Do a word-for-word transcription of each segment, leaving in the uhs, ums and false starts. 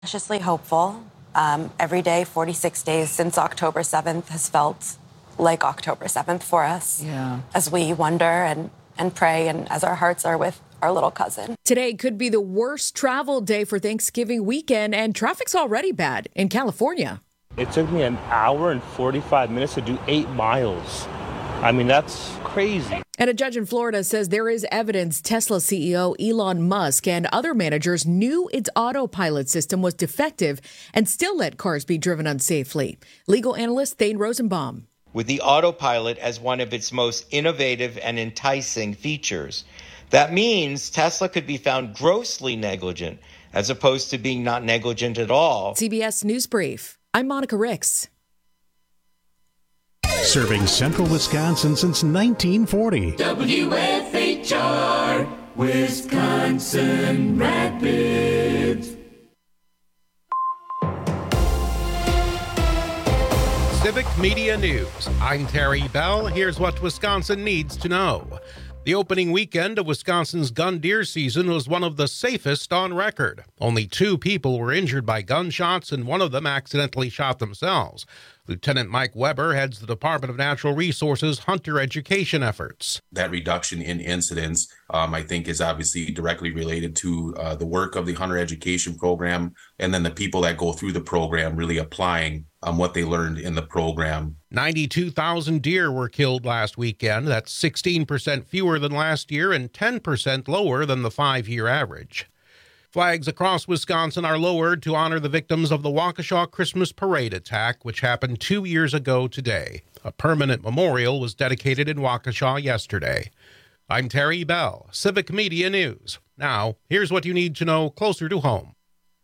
Cautiously hopeful. Um, every day, forty-six days since October seventh has felt like October seventh for us. Yeah. As we wonder and, and pray, and as our hearts are with our little cousin. Today could be the worst travel day for Thanksgiving weekend, and traffic's already bad in California. It took me an hour and forty-five minutes to do eight miles. I mean, that's crazy. And a judge in Florida says there is evidence Tesla C E O Elon Musk and other managers knew its autopilot system was defective and still let cars be driven unsafely. Legal analyst Thane Rosenbaum. With the autopilot as one of its most innovative and enticing features. That means Tesla could be found grossly negligent as opposed to being not negligent at all. C B S News Brief. I'm Monica Ricks. Serving central Wisconsin since nineteen forty. W F H R, Wisconsin Rapids. Civic Media News. I'm Terry Bell. Here's what Wisconsin needs to know. The opening weekend of Wisconsin's gun deer season was one of the safest on record. Only two people were injured by gunshots, and one of them accidentally shot themselves. Lieutenant Mike Weber heads the Department of Natural Resources hunter education efforts. That reduction in incidents, um, I think, is obviously directly related to uh, the work of the hunter education program, and then the people that go through the program really applying um, what they learned in the program. ninety-two thousand deer were killed last weekend. That's sixteen percent fewer than last year and ten percent lower than the five-year average. Flags across Wisconsin are lowered to honor the victims of the Waukesha Christmas Parade attack, which happened two years ago today. A permanent memorial was dedicated in Waukesha yesterday. I'm Terry Bell, Civic Media News. Now, here's what you need to know closer to home.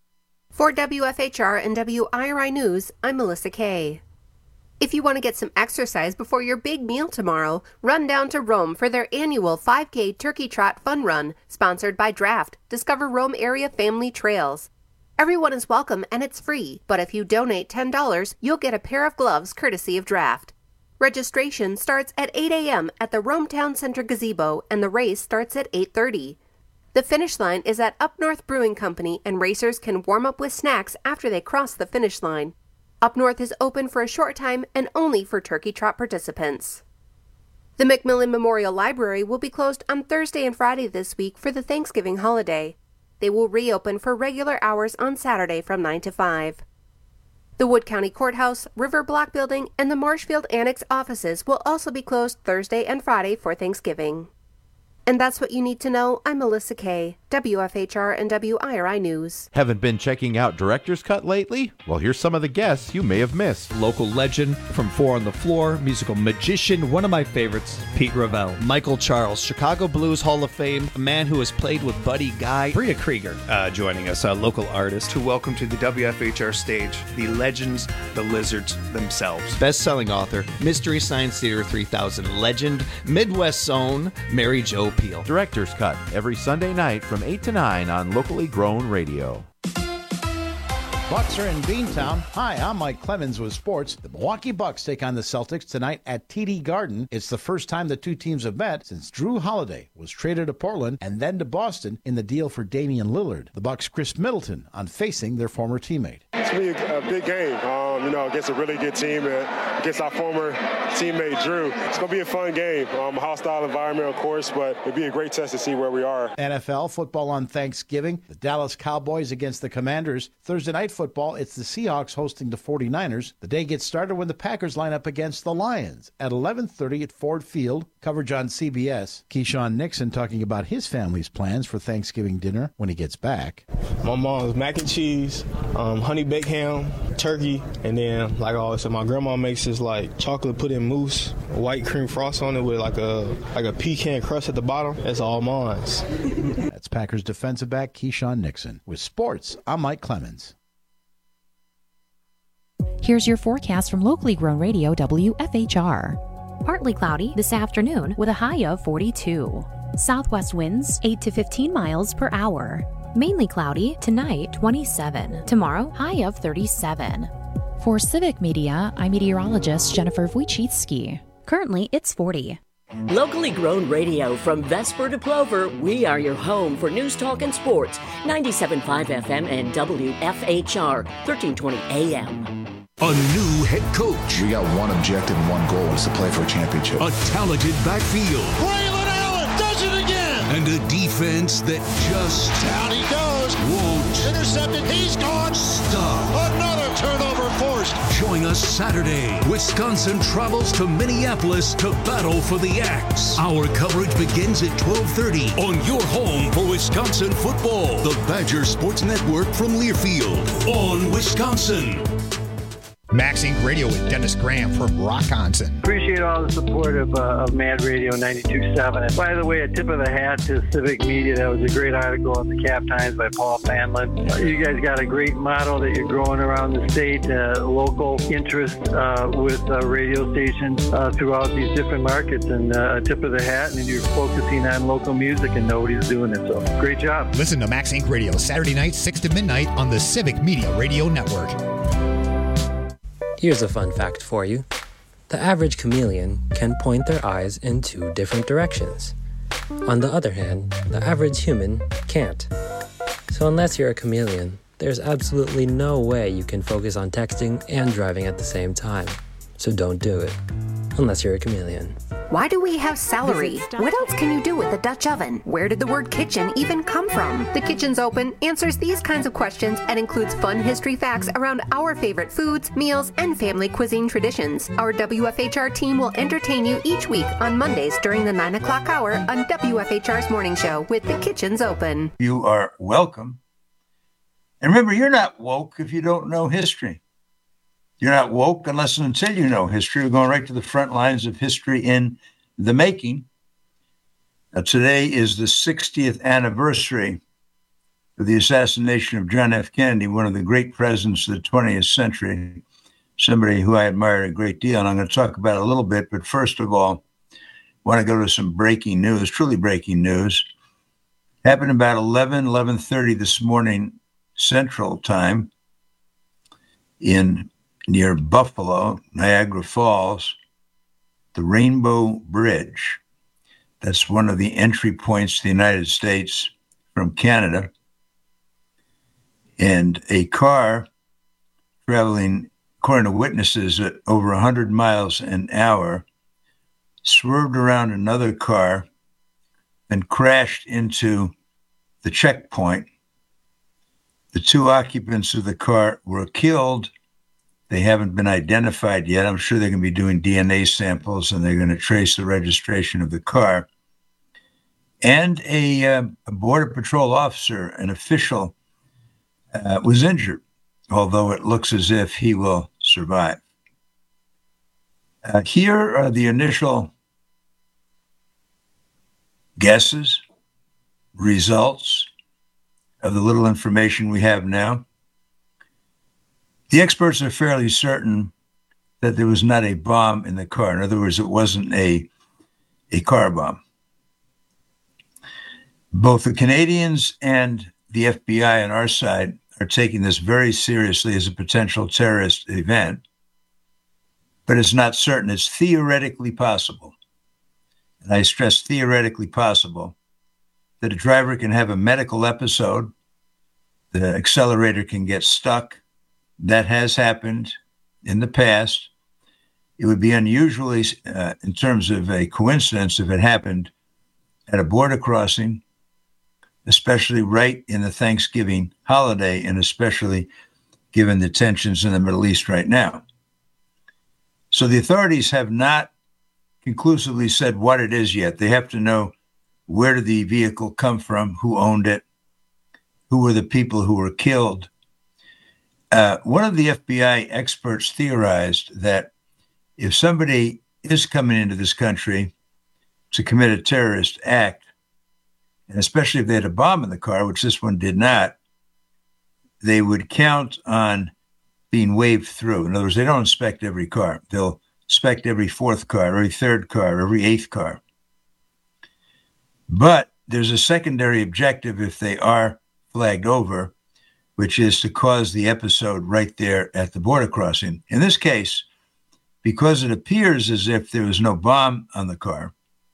For W F H R and W I R I News, I'm Melissa Kay. If you want to get some exercise before your big meal tomorrow, run down to Rome for their annual five K Turkey Trot Fun Run, sponsored by Draft. Discover Rome area family trails. Everyone is welcome and it's free, but if you donate ten dollars, you'll get a pair of gloves courtesy of Draft. Registration starts at eight a.m. at the Rome Town Center gazebo, and the race starts at eight thirty. The finish line is at Up North Brewing Company, and racers can warm up with snacks after they cross the finish line. Up North is open for a short time and only for Turkey Trot participants. The Macmillan Memorial Library will be closed on Thursday and Friday this week for the Thanksgiving holiday. They will reopen for regular hours on Saturday from nine to five. The Wood County Courthouse, River Block Building, and the Marshfield Annex offices will also be closed Thursday and Friday for Thanksgiving. And that's what you need to know. I'm Melissa Kay, W F H R and W I R I News. Haven't been checking out Director's Cut lately? Well, here's some of the guests you may have missed. Local legend from Four on the Floor, musical magician, one of my favorites, Pete Ravel. Michael Charles, Chicago Blues Hall of Fame, a man who has played with Buddy Guy. Bria Krieger uh, joining us, a local artist. To welcome to the W F H R stage, the legends, the lizards themselves. Best-selling author, Mystery Science Theater three thousand legend, Midwest's own, Mary Jo Peel. Director's Cut, every Sunday night from eight to nine on locally grown radio. Bucks are in Beantown. Hi, I'm Mike Clemens with sports. The Milwaukee Bucks take on the Celtics tonight at T D Garden. It's the first time the two teams have met since Drew Holiday was traded to Portland and then to Boston in the deal for Damian Lillard. The Bucks' Chris Middleton on facing their former teammate. It's going to be a, a big game, um, you know, against a really good team, and against our former teammate Drew. It's going to be a fun game, um, a hostile environment, of course, but it'll be a great test to see where we are. N F L football on Thanksgiving. The Dallas Cowboys against the Commanders. Thursday night football, it's the Seahawks hosting the forty-niners. The day gets started when the Packers line up against the Lions at eleven thirty at Ford Field. Coverage on C B S. Keyshawn Nixon talking about his family's plans for Thanksgiving dinner when he gets back. My mom's mac and cheese, um, honey baked ham, turkey, and then, like I always said, my grandma makes this like chocolate pudding mousse, white cream frost on it with like a like a pecan crust at the bottom. That's all mine. That's Packers defensive back Keyshawn Nixon. With sports, I'm Mike Clemens. Here's your forecast from locally grown radio W F H R. Partly cloudy this afternoon with a high of forty-two. Southwest winds eight to fifteen miles per hour. Mainly cloudy tonight, twenty-seven. Tomorrow, high of thirty-seven. For Civic Media, I'm meteorologist Jennifer Wojcicki. Currently, it's forty. Locally grown radio from Vesper to Plover, we are your home for news, talk, and sports. ninety-seven point five F M and W F H R, thirteen twenty A M. A new head coach. We got one objective and one goal, is to play for a championship. A talented backfield. Braylon Allen does it again. And a defense that just... Down he goes. Won't. Intercepted. He's gone. Stop. Another turnover forced. Join us Saturday. Wisconsin travels to Minneapolis to battle for the Axe. Our coverage begins at twelve thirty on your home for Wisconsin football. The Badger Sports Network from Learfield on Wisconsin. Max Inc Radio with Dennis Graham from Rockonson. Appreciate all the support of, uh, of Mad Radio ninety-two point seven. And by the way, a tip of the hat to Civic Media. That was a great article in the Cap Times by Paul Fanlin. Uh, you guys got a great model that you're growing around the state, uh, local interest uh, with uh, radio stations uh, throughout these different markets. And uh, a tip of the hat, and you're focusing on local music, and nobody's doing it. So great job. Listen to Max Inc Radio Saturday night, six to midnight on the Civic Media Radio Network. Here's a fun fact for you. The average chameleon can point their eyes in two different directions. On the other hand, the average human can't. So unless you're a chameleon, there's absolutely no way you can focus on texting and driving at the same time. So don't do it. Unless you're a chameleon. Why do we have celery? What else can you do with a Dutch oven? Where did the word kitchen even come from? The Kitchen's Open answers these kinds of questions and includes fun history facts around our favorite foods, meals, and family cuisine traditions. Our W F H R team will entertain you each week on Mondays during the nine o'clock hour on W F H R's Morning Show with The Kitchen's Open. You are welcome. And remember, you're not woke if you don't know history. You're not woke unless and until you know history. We're going right to the front lines of history in the making. Now, today is the sixtieth anniversary of the assassination of John F. Kennedy, one of the great presidents of the twentieth century, somebody who I admire a great deal, and I'm going to talk about it a little bit. But first of all, I want to go to some breaking news, truly breaking news. Happened about eleven, eleven thirty this morning Central Time in near Buffalo, Niagara Falls, the Rainbow Bridge. That's one of the entry points to the United States from Canada. And a car traveling, according to witnesses, at over one hundred miles an hour, swerved around another car and crashed into the checkpoint. The two occupants of the car were killed. They haven't been identified yet. I'm sure they're going to be doing D N A samples, and they're going to trace the registration of the car. And a, uh, a Border Patrol officer, an official, uh, was injured, although it looks as if he will survive. Uh, here are the initial guesses, results of the little information we have now. The experts are fairly certain that there was not a bomb in the car. In other words, it wasn't a, a car bomb. Both the Canadians and the F B I on our side are taking this very seriously as a potential terrorist event, but it's not certain. It's theoretically possible, and I stress theoretically possible, that a driver can have a medical episode, the accelerator can get stuck. That has happened in the past. It would be unusually, uh, in terms of a coincidence, if it happened at a border crossing, especially right in the Thanksgiving holiday, and especially given the tensions in the Middle East right now. So the authorities have not conclusively said what it is yet. They have to know, where did the vehicle come from, who owned it, who were the people who were killed. Uh, one of the F B I experts theorized that if somebody is coming into this country to commit a terrorist act, and especially if they had a bomb in the car, which this one did not, they would count on being waved through. In other words, they don't inspect every car. They'll inspect every fourth car, every third car, every eighth car. But there's a secondary objective if they are flagged over, which is to cause the episode right there at the border crossing. In this case, because it appears as if there was no bomb on the car,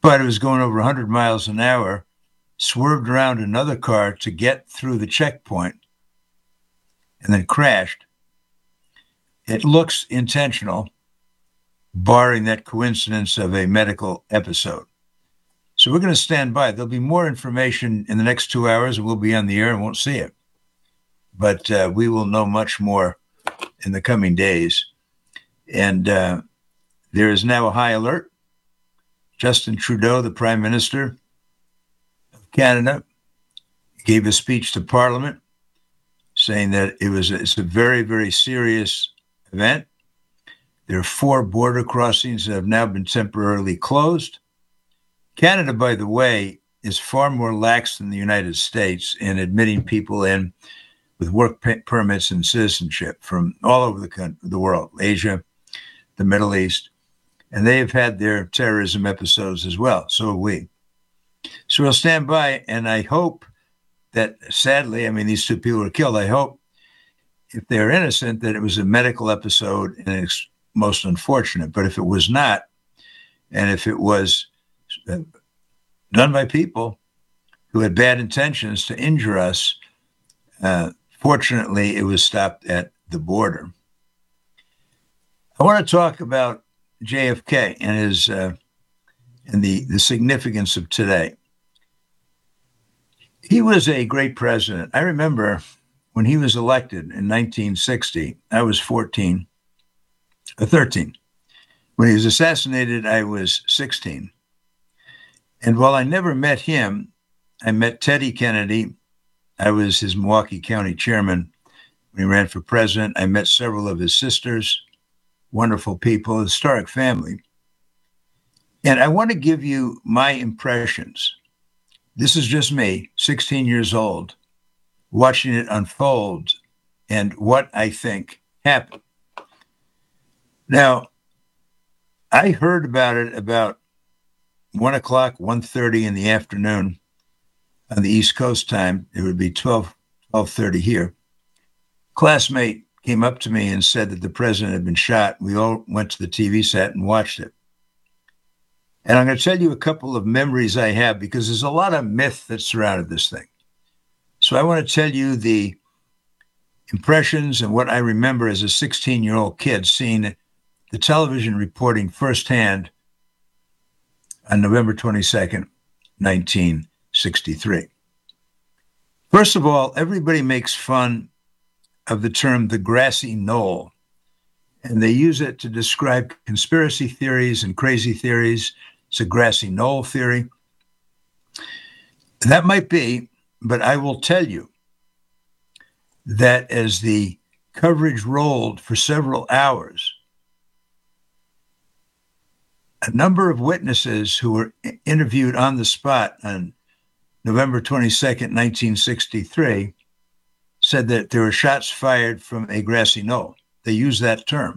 but it was going over one hundred miles an hour, swerved around another car to get through the checkpoint, and then crashed. It looks intentional, barring that coincidence of a medical episode. So we're going to stand by. There'll be more information in the next two hours, and we'll be on the air and won't see it. But uh, we will know much more in the coming days. And uh, there is now a high alert. Justin Trudeau, the Prime Minister of Canada, gave a speech to Parliament saying that it was it's a very, very serious event. There are four border crossings that have now been temporarily closed. Canada, by the way, is far more lax than the United States in admitting people in with work permits and citizenship from all over the country, the world, Asia, the Middle East, and they have had their terrorism episodes as well. So have we. So we'll stand by, and I hope that, sadly, I mean, these two people were killed. I hope, if they're innocent, that it was a medical episode, and it's most unfortunate. But if it was not, and if it was done by people who had bad intentions to injure us, uh, fortunately, it was stopped at the border. I want to talk about J F K and his uh, and the, the significance of today. He was a great president. I remember when he was elected in nineteen sixty, I was fourteen, or thirteen. When he was assassinated, I was sixteen. And while I never met him, I met Teddy Kennedy. I was his Milwaukee County chairman when he ran for president. I met several of his sisters, wonderful people, historic family. And I want to give you my impressions. This is just me, sixteen years old, watching it unfold and what I think happened. Now, I heard about it about one o'clock, one thirty in the afternoon on the East Coast time. It would be twelve, twelve thirty here. Classmate came up to me and said that the president had been shot. We all went to the T V set and watched it. And I'm going to tell you a couple of memories I have, because there's a lot of myth that surrounded this thing. So I want to tell you the impressions and what I remember as a sixteen-year-old kid seeing the television reporting firsthand on November twenty-second, nineteen sixty-three. First of all, everybody makes fun of the term the grassy knoll, and they use it to describe conspiracy theories and crazy theories. It's a grassy knoll theory. That might be, but I will tell you that as the coverage rolled for several hours, a number of witnesses who were interviewed on the spot on November twenty-second, nineteen sixty-three, said that there were shots fired from a grassy knoll. They used that term.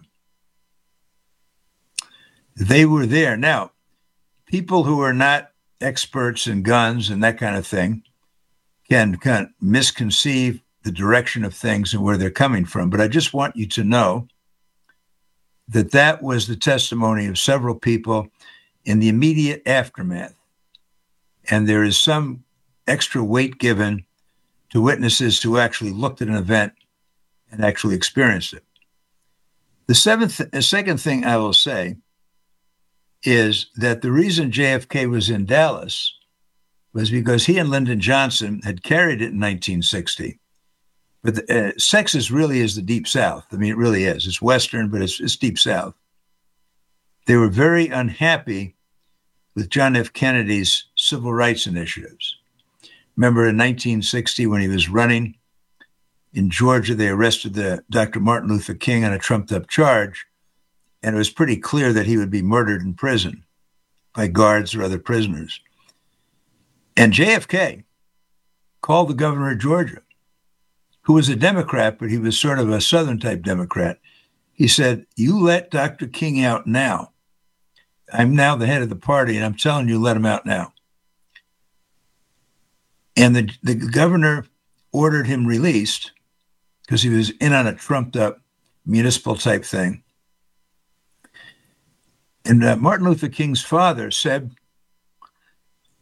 They were there. Now, people who are not experts in guns and that kind of thing can kind of misconceive the direction of things and where they're coming from. But I just want you to know that that was the testimony of several people in the immediate aftermath. And there is some extra weight given to witnesses who actually looked at an event and actually experienced it. The seventh, the second thing I will say is that the reason J F K was in Dallas was because he and Lyndon Johnson had carried it in nineteen sixty. But the, uh, Texas really is the Deep South. I mean, it really is. It's Western, but it's, it's Deep South. They were very unhappy with John F. Kennedy's civil rights initiatives. Remember in nineteen sixty, when he was running in Georgia, they arrested the Doctor Martin Luther King on a trumped-up charge, and it was pretty clear that he would be murdered in prison by guards or other prisoners. And J F K called the governor of Georgia, who was a Democrat, but he was sort of a Southern-type Democrat. He said, "You let Doctor King out now. I'm now the head of the party, and I'm telling you, let him out now." And the, the governor ordered him released because he was in on a trumped-up municipal-type thing. And uh, Martin Luther King's father said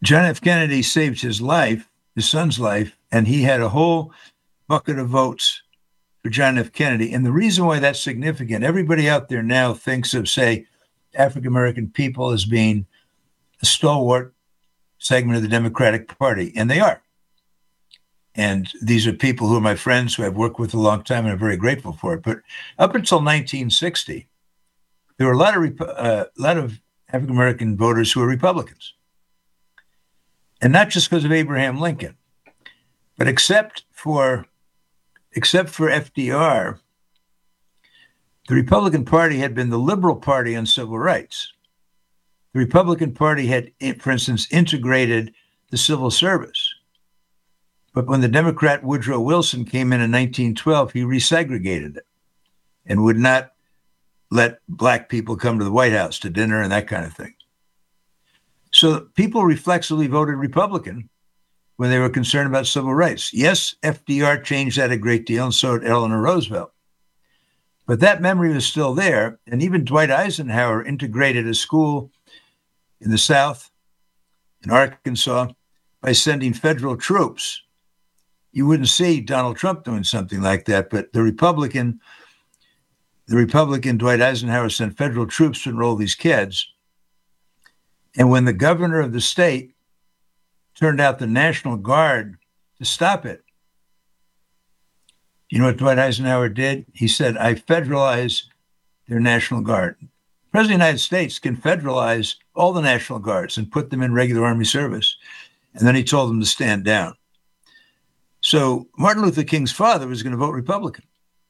John F. Kennedy saved his life, his son's life, and he had a whole bucket of votes for John F. Kennedy. And the reason why that's significant, everybody out there now thinks of, say, African-American people as being a stalwart segment of the Democratic Party, and they are. And these are people who are my friends who I've worked with a long time, and I'm very grateful for it. But up until nineteen sixty, there were a lot of uh, a lot of African-American voters who were Republicans. And not just because of Abraham Lincoln, but except for except for F D R, the Republican Party had been the liberal party on civil rights. The Republican Party had, for instance, integrated the civil service. But when the Democrat Woodrow Wilson came in in nineteen twelve, he resegregated it and would not let black people come to the White House to dinner and that kind of thing. So people reflexively voted Republican when they were concerned about civil rights. Yes, F D R changed that a great deal, and so did Eleanor Roosevelt. But that memory was still there, and even Dwight Eisenhower integrated a school in the South, in Arkansas, by sending federal troops. You wouldn't see Donald Trump doing something like that, but the Republican, the Republican Dwight Eisenhower sent federal troops to enroll these kids. And when the governor of the state turned out the National Guard to stop it, you know what Dwight Eisenhower did? He said, I federalize their National Guard. The President of the United States can federalize all the National Guards and put them in regular Army service. And then he told them to stand down. So Martin Luther King's father was going to vote Republican.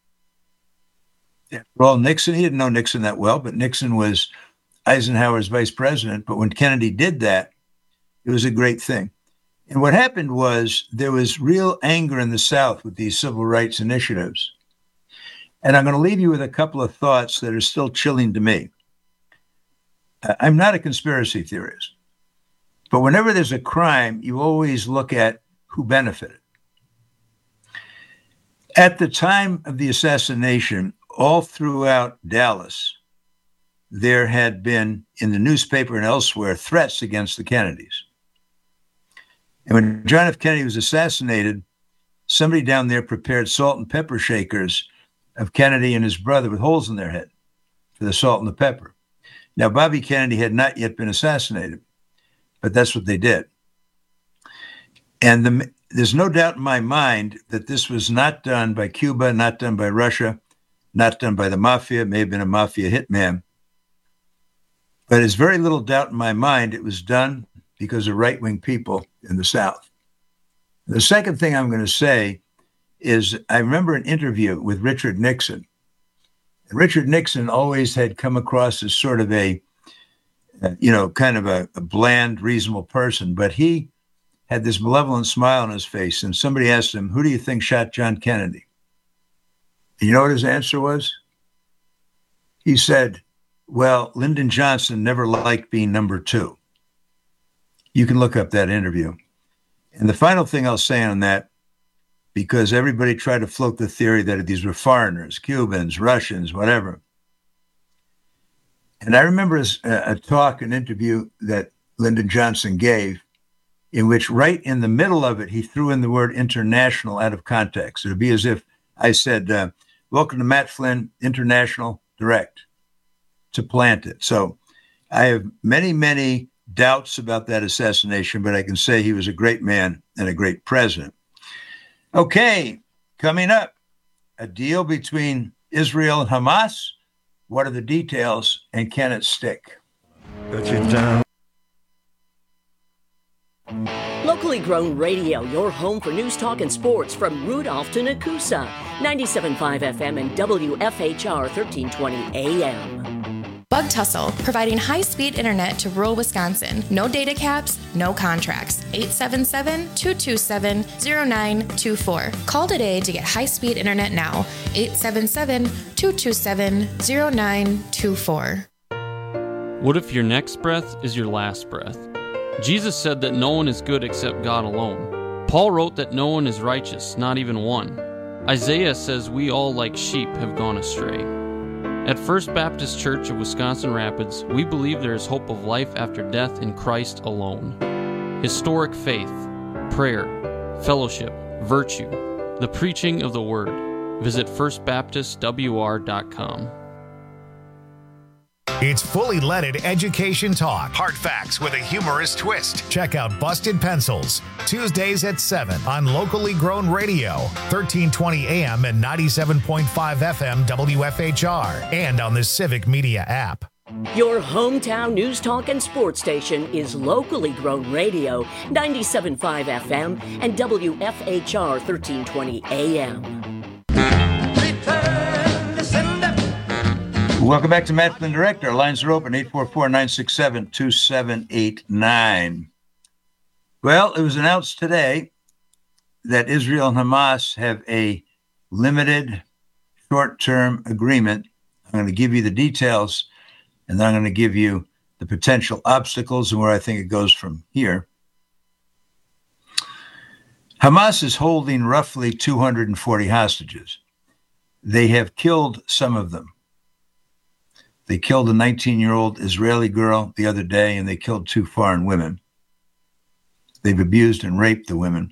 After all, Nixon, he didn't know Nixon that well, but Nixon was Eisenhower's vice president. But when Kennedy did that, it was a great thing. And what happened was there was real anger in the South with these civil rights initiatives. And I'm going to leave you with a couple of thoughts that are still chilling to me. I'm not a conspiracy theorist, but whenever there's a crime, you always look at who benefited. At the time of the assassination, all throughout Dallas, there had been, in the newspaper and elsewhere, threats against the Kennedys. And when John F. Kennedy was assassinated, somebody down there prepared salt and pepper shakers of Kennedy and his brother with holes in their head for the salt and the pepper. Now, Bobby Kennedy had not yet been assassinated, but that's what they did. And the, there's no doubt in my mind that this was not done by Cuba, not done by Russia, not done by the mafia. It may have been a mafia hitman. But there's very little doubt in my mind it was done because of right-wing people in the South. The second thing I'm going to say is I remember an interview with Richard Nixon. And Richard Nixon always had come across as sort of a, uh, you know, kind of a, a bland, reasonable person, but he had this malevolent smile on his face, and somebody asked him, who do you think shot John Kennedy? And you know what his answer was? He said, well, Lyndon Johnson never liked being number two. You can look up that interview. And the final thing I'll say on that, because everybody tried to float the theory that these were foreigners, Cubans, Russians, whatever. And I remember a, a talk, an interview that Lyndon Johnson gave, in which right in the middle of it, he threw in the word international out of context. It would be as if I said, uh, welcome to Matt Flynn, International Direct, to plant it. So I have many, many doubts about that assassination, but I can say he was a great man and a great president. Okay, coming up, a deal between Israel and Hamas. What are the details, and can it stick? Locally grown radio, your home for news, talk, and sports from Rudolph to Nakusa. ninety-seven point five F M and W F H R thirteen twenty A M. Bug Tussle, providing high-speed internet to rural Wisconsin. No data caps, no contracts. eight seven seven, two two seven, zero nine two four. Call today to get high-speed internet now. eight seven seven, two two seven, zero nine two four. What if your next breath is your last breath? Jesus said that no one is good except God alone. Paul wrote that no one is righteous, not even one. Isaiah says we all like sheep have gone astray. At First Baptist Church of Wisconsin Rapids, we believe there is hope of life after death in Christ alone. historic faith, prayer, fellowship, virtue, the preaching of the Word. Visit first baptist w r dot com. It's fully leaded education talk. Hard facts with a humorous twist. Check out Busted Pencils, Tuesdays at seven on locally grown radio, thirteen twenty A M and ninety-seven point five F M W F H R, and on the Civic Media app. Your hometown news talk and sports station is locally grown radio, ninety-seven point five F M and W F H R thirteen twenty A M. Welcome back to Matt Flynn Direct. Our lines are open, eight four four, nine six seven, two seven eight nine. Well, it was announced today that Israel and Hamas have a limited short-term agreement. I'm going to give you the details, and then I'm going to give you the potential obstacles and where I think it goes from here. Hamas is holding roughly two hundred forty hostages. They have killed some of them. They killed a nineteen-year-old Israeli girl the other day, and they killed two foreign women. They've abused and raped the women.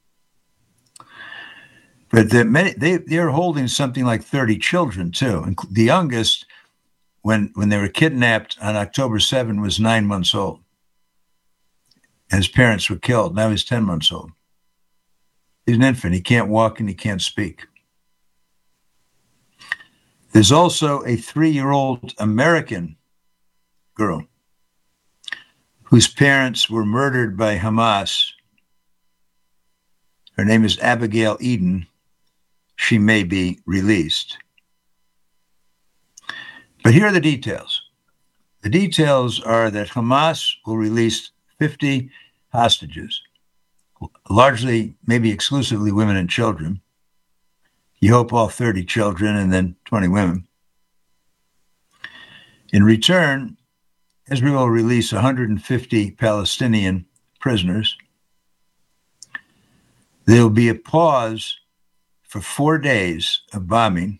But the, they, they're holding something like thirty children, too. The youngest, when, when they were kidnapped on October seventh, was nine months old. And his parents were killed. Now he's ten months old. He's an infant. He can't walk and he can't speak. There's also a three-year-old American girl whose parents were murdered by Hamas. Her name is Abigail Eden. She may be released. But here are the details. The details are that Hamas will release fifty hostages, largely, maybe exclusively women and children. You hope all thirty children and then twenty women. In return, Israel will release one hundred fifty Palestinian prisoners. There will be a pause for four days of bombing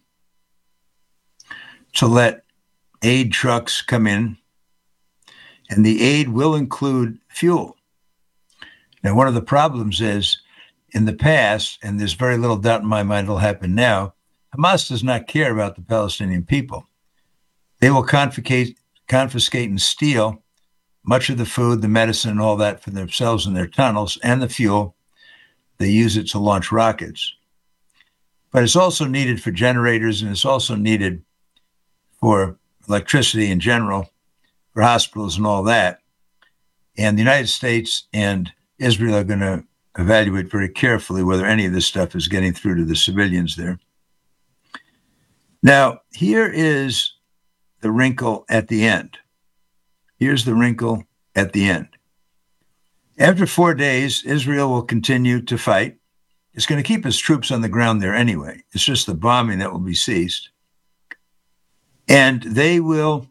to let aid trucks come in, and the aid will include fuel. Now, one of the problems is, in the past, and there's very little doubt in my mind it'll happen now, Hamas does not care about the Palestinian people. They will confiscate, confiscate and steal much of the food, the medicine, and all that for themselves and their tunnels, and the fuel. They use it to launch rockets. But it's also needed for generators, and it's also needed for electricity in general, for hospitals and all that. And the United States and Israel are going to evaluate very carefully whether any of this stuff is getting through to the civilians there. Now, here is the wrinkle at the end. Here's the wrinkle at the end. After four days, Israel will continue to fight. It's going to keep its troops on the ground there anyway. It's just the bombing that will be ceased. And they will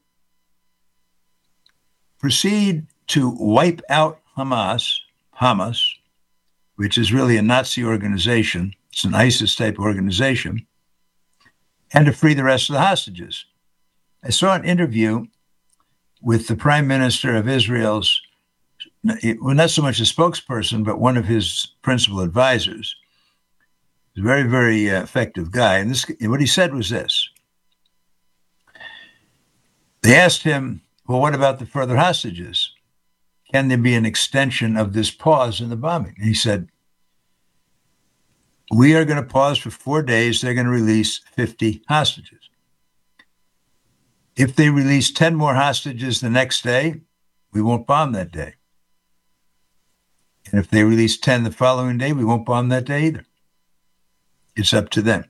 proceed to wipe out Hamas, Hamas, which is really a Nazi organization. It's an ISIS-type organization, and to free the rest of the hostages. I saw an interview with the prime minister of Israel's, well, not so much a spokesperson, but one of his principal advisors. He's a very, very uh, effective guy. And this, what he said was this. They asked him, well, what about the further hostages? Can there be an extension of this pause in the bombing? And he said, we are going to pause for four days. They're going to release fifty hostages. If they release ten more hostages the next day, we won't bomb that day. And if they release ten the following day, we won't bomb that day either. It's up to them.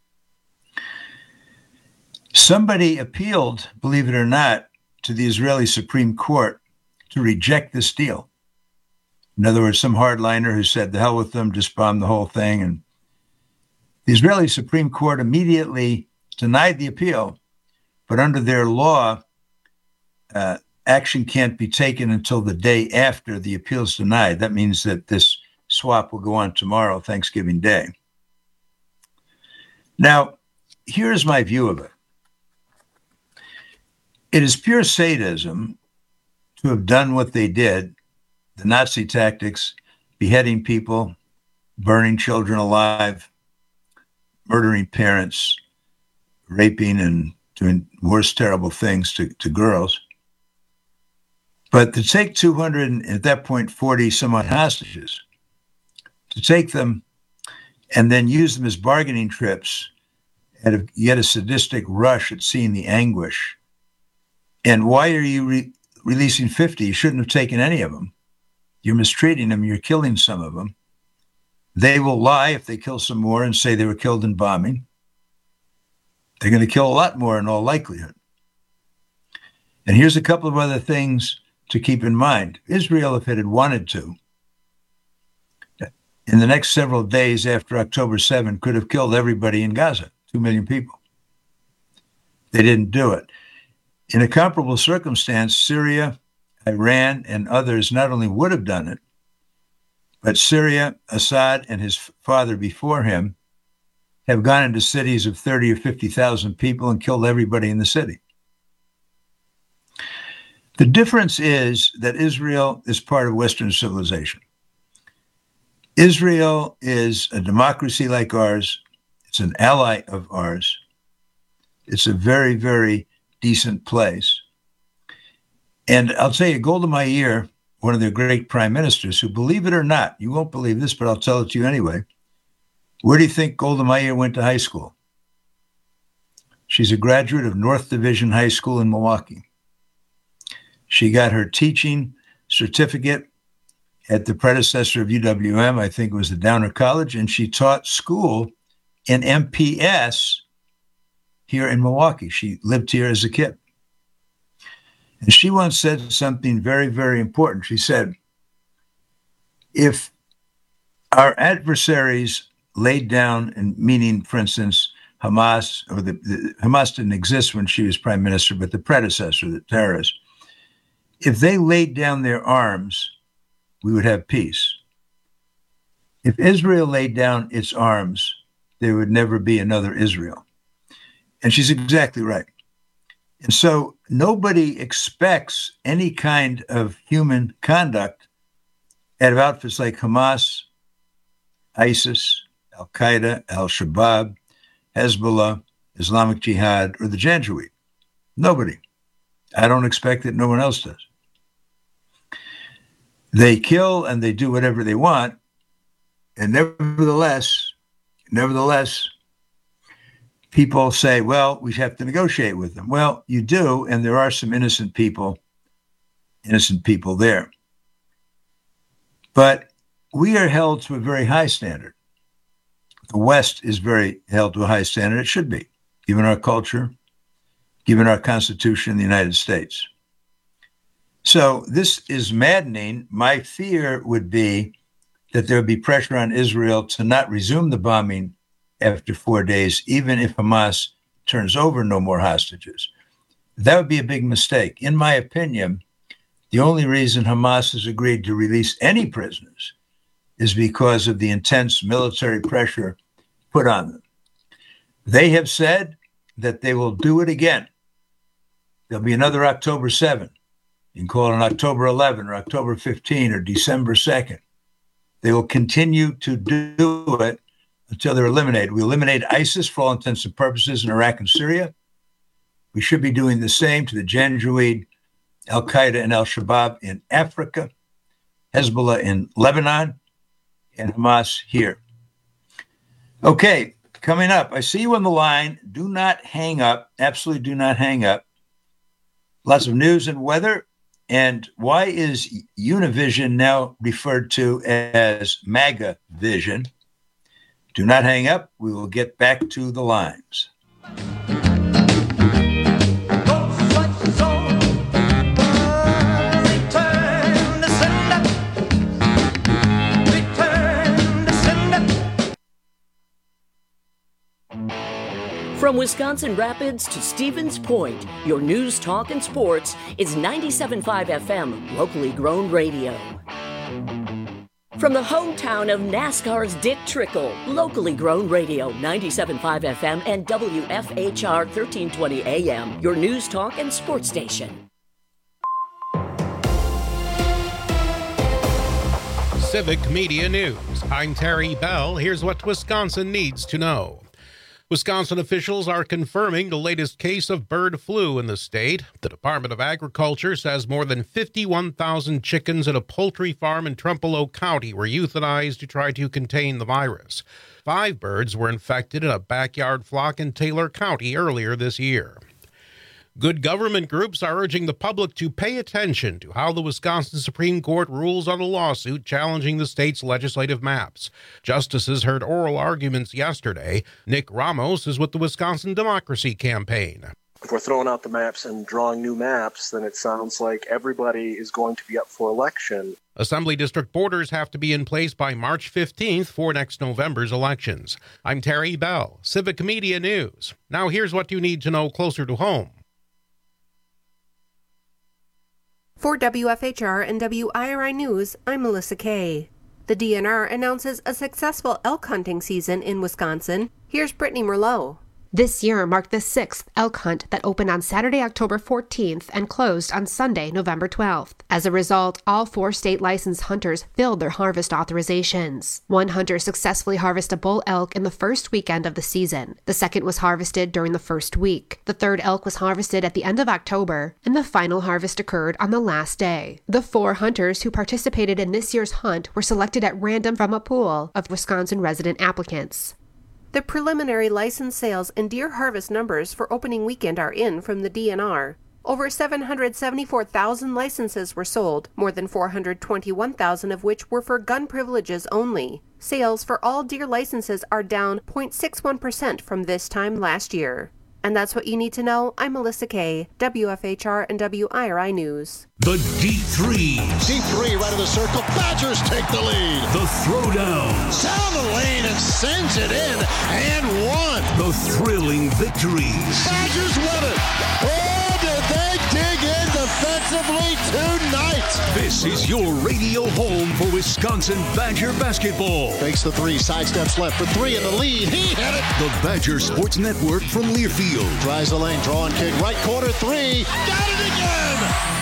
Somebody appealed, believe it or not, to the Israeli Supreme Court to reject this deal. In other words, some hardliner who said, the hell with them, just bomb the whole thing. And the Israeli Supreme Court immediately denied the appeal, but under their law, uh, action can't be taken until the day after the appeal is denied. That means that this swap will go on tomorrow, Thanksgiving Day. Now, here's my view of it. It is pure sadism to have done what they did the Nazi tactics, beheading people, burning children alive, murdering parents, raping and doing worse terrible things to, to girls. But to take two hundred, at that point, forty some odd hostages, to take them and then use them as bargaining trips and get a sadistic rush at seeing the anguish. And why are you re- releasing fifty? You shouldn't have taken any of them. You're mistreating them. You're killing some of them. They will lie if they kill some more and say they were killed in bombing. They're going to kill a lot more in all likelihood. And here's a couple of other things to keep in mind. Israel, if it had wanted to, in the next several days after October seventh, could have killed everybody in Gaza, two million people. They didn't do it. In a comparable circumstance, Syria, Iran, and others not only would have done it, but Syria, Assad, and his father before him have gone into cities of thirty or fifty thousand people and killed everybody in the city. The difference is that Israel is part of Western civilization. Israel is a democracy like ours. It's an ally of ours. It's a very, very decent place. And I'll tell you, Golda Meir, one of their great prime ministers, who, believe it or not, you won't believe this, but I'll tell it to you anyway. Where do you think Golda Meir went to high school? She's a graduate of North Division High School in Milwaukee. She got her teaching certificate at the predecessor of U W M, I think it was the Downer College, and she taught school in M P S here in Milwaukee. She lived here as a kid. And she once said something very, very important. She said, if our adversaries laid down, and meaning, for instance, Hamas, or the, the Hamas didn't exist when she was prime minister, but the predecessor, the terrorists, if they laid down their arms, we would have peace. If Israel laid down its arms, there would never be another Israel. And she's exactly right. And so nobody expects any kind of human conduct out of outfits like Hamas, ISIS, Al-Qaeda, Al-Shabaab, Hezbollah, Islamic Jihad, or the Janjaweed. Nobody. I don't expect it. No one else does. They kill and they do whatever they want. And nevertheless, nevertheless, people say, well, we have to negotiate with them. Well, you do, and there are some innocent people, innocent people there. But we are held to a very high standard. The West is very held to a high standard. It should be, given our culture, given our Constitution in the United States. So this is maddening. My fear would be that there would be pressure on Israel to not resume the bombing after four days, even if Hamas turns over no more hostages. That would be a big mistake. In my opinion, the only reason Hamas has agreed to release any prisoners is because of the intense military pressure put on them. They have said that they will do it again. There'll be another October seventh. You can call it on October eleventh or October fifteenth or December second. They will continue to do it until they're eliminated. We eliminate ISIS for all intents and purposes in Iraq and Syria. We should be doing the same to the Janjaweed, Al-Qaeda, and Al-Shabaab in Africa, Hezbollah in Lebanon, and Hamas here. Okay, coming up, I see you on the line. Do not hang up. Absolutely do not hang up. Lots of news and weather. And why is Univision now referred to as MAGA Vision? Do not hang up. We will get back to the lines. From Wisconsin Rapids to Stevens Point, your news, talk, and sports is ninety-seven point five F M, locally grown radio. From the hometown of NASCAR's Dick Trickle, locally grown radio, ninety-seven point five F M and W F H R thirteen twenty A M, your news, talk, and sports station. Civic Media News. I'm Terry Bell. Here's what Wisconsin needs to know. Wisconsin officials are confirming the latest case of bird flu in the state. The Department of Agriculture says more than fifty-one thousand chickens at a poultry farm in Trempealeau County were euthanized to try to contain the virus. Five birds were infected in a backyard flock in Taylor County earlier this year. Good government groups are urging the public to pay attention to how the Wisconsin Supreme Court rules on a lawsuit challenging the state's legislative maps. Justices heard oral arguments yesterday. Nick Ramos is with the Wisconsin Democracy Campaign. If we're throwing out the maps and drawing new maps, then it sounds like everybody is going to be up for election. Assembly district borders have to be in place by March fifteenth for next November's elections. I'm Terry Bell, Civic Media News. Now here's what you need to know closer to home. For W F H R and W I R I News, I'm Melissa Kay. The D N R announces a successful elk hunting season in Wisconsin. Here's Brittany Merlot. This year marked the sixth elk hunt that opened on Saturday, October fourteenth and closed on Sunday, November twelfth. As a result, all four state licensed hunters filled their harvest authorizations. One hunter successfully harvested a bull elk in the first weekend of the season. The second was harvested during the first week. The third elk was harvested at the end of October, and the final harvest occurred on the last day. The four hunters who participated in this year's hunt were selected at random from a pool of Wisconsin resident applicants. The preliminary license sales and deer harvest numbers for opening weekend are in from the D N R. Over seven hundred seventy-four thousand licenses were sold, more than four hundred twenty-one thousand of which were for gun privileges only. Sales for all deer licenses are down zero point six one percent from this time last year. And that's what you need to know. I'm Melissa Kay, W F H R and W I R I News. The Deep Threes. Deep three right of the circle. Badgers take the lead. The Throwdowns. Down the lane and sends it in and one. The thrilling victories. Badgers win it. Oh, did they dig in defensively tonight? This is your radio home for Wisconsin Badger basketball. Fakes the three, sidesteps left for three in the lead. He hit it. The Badger Sports Network from Learfield. Drives the lane, draw and kick, right corner three. Got it again.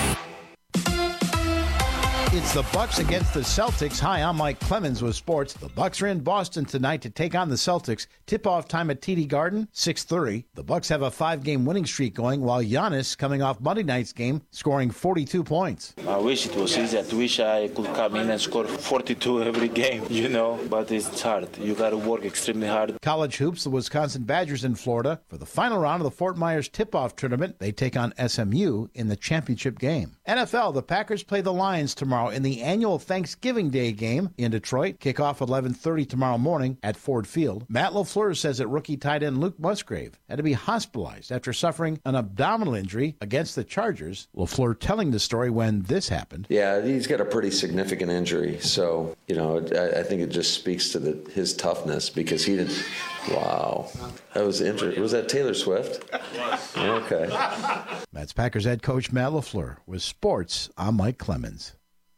It's the Bucks against the Celtics. Hi, I'm Mike Clemens with sports. The Bucks are in Boston tonight to take on the Celtics. Tip-off time at T D Garden, six thirty. The Bucks have a five-game winning streak going, while Giannis, coming off Monday night's game, scoring forty-two points. I wish it was easy. I wish I could come in and score forty-two every game, you know, but it's hard. You got to work extremely hard. College hoops, the Wisconsin Badgers in Florida. For the final round of the Fort Myers tip-off tournament, they take on S M U in the championship game. N F L, the Packers play the Lions tomorrow in the annual Thanksgiving Day game in Detroit. Kickoff eleven thirty tomorrow morning at Ford Field. Matt LaFleur says that rookie tight end Luke Musgrave had to be hospitalized after suffering an abdominal injury against the Chargers. LaFleur telling the story when this happened. Yeah, he's got a pretty significant injury. So, you know, I, I think it just speaks to the, his toughness because he didn't. Wow. That was interesting. Was that Taylor Swift? Okay. That's Packers head coach Matt LaFleur. With sports, I'm Mike Clemens.